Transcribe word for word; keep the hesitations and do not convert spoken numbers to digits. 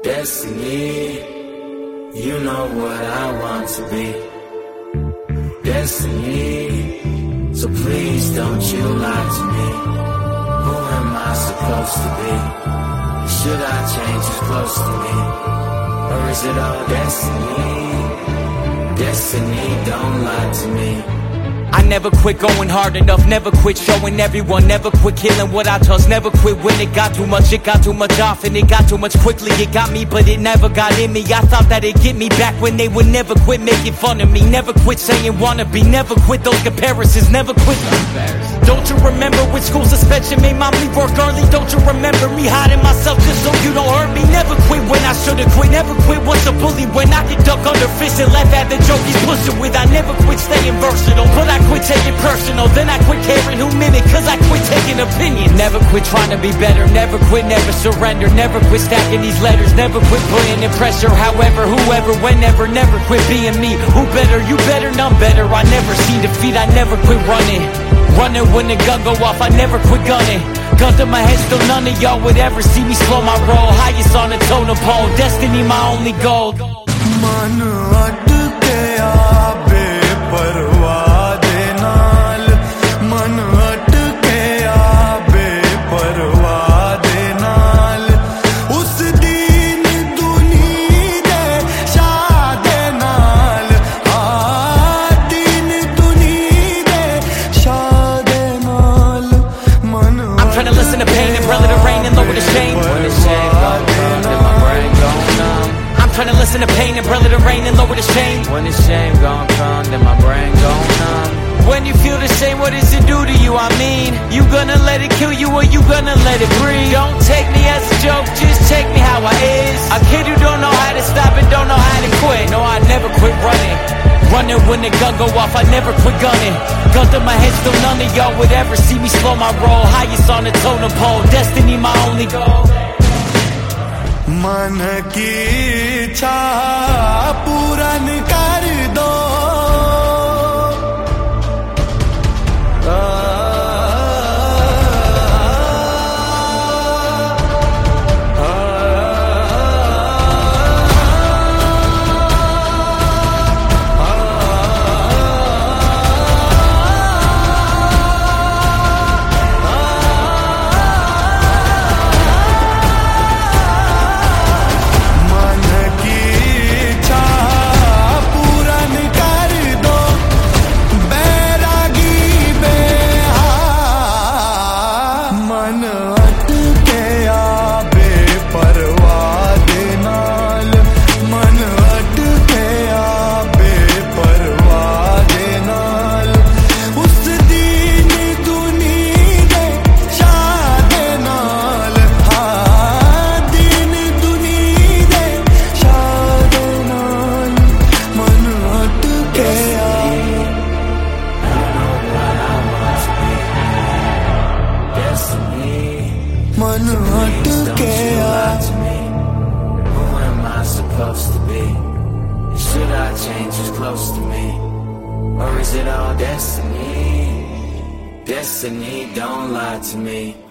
Destiny, you know what I want to be. Destiny, so please don't you lie to me. Who am I supposed to be? Should I change who's close to me? Or is it all destiny? Destiny, don't lie to me. I never quit going hard enough, never quit showing everyone, never quit killing what I touch, never quit when it got too much, it got too much off and it got too much quickly. It got me but it never got in me. I thought that it'd get me back when they would never quit making fun of me. Never quit saying wanna be, never quit those comparisons, never quit. Don't you remember when school suspension made mom leave work early? Don't you remember me hiding myself just so you don't hurt me? Never quit when I should've quit, never quit once a bully, when I could duck under fists and laugh at the joke he's pushing with. I never quit staying versatile, but I quit taking personal. Then I quit caring who mimic, cause I quit taking opinions. Never quit trying to be better, never quit, never surrender. Never quit stacking these letters, never quit putting in pressure. However, whoever, whenever, never quit being me. Who better, you better, none better. I never see defeat, I never quit running. Running when the gun go off, I never quit gunning. Gun to my head, still none of y'all would ever see me slow my roll. Highest on the totem pole, destiny my only goal. Man atke aabe parwa de naal, man atke aabe parwa de naal. Us din duni de shah de naal, aa din duni de shah de naal. Man I'm trying to listen to pain and brother the rain and lower the shame. When the shame gon' come, then my brain gon' numb. I'm trying to listen to pain and brother the rain and lower the shame. When the shame gon' come, then my brain gon' numb. When you feel the shame, what does it do to you? I mean, you gonna let it kill you or you gonna let it breathe? Don't take me as a joke, just take me how I is. A kid who don't know how to stop and don't know how to quit. No, I never quit running. Running when the gun go off, I never quit gunning. Gun to my head, still none of y'all would ever see me slow my roll. Highest on the totem pole, destiny my only goal. मन की इच्छा पूरन कर दो, मन हटके आ. Who am I supposed to be? Should I change who's close to me? Or is it all destiny? Destiny, don't lie to me.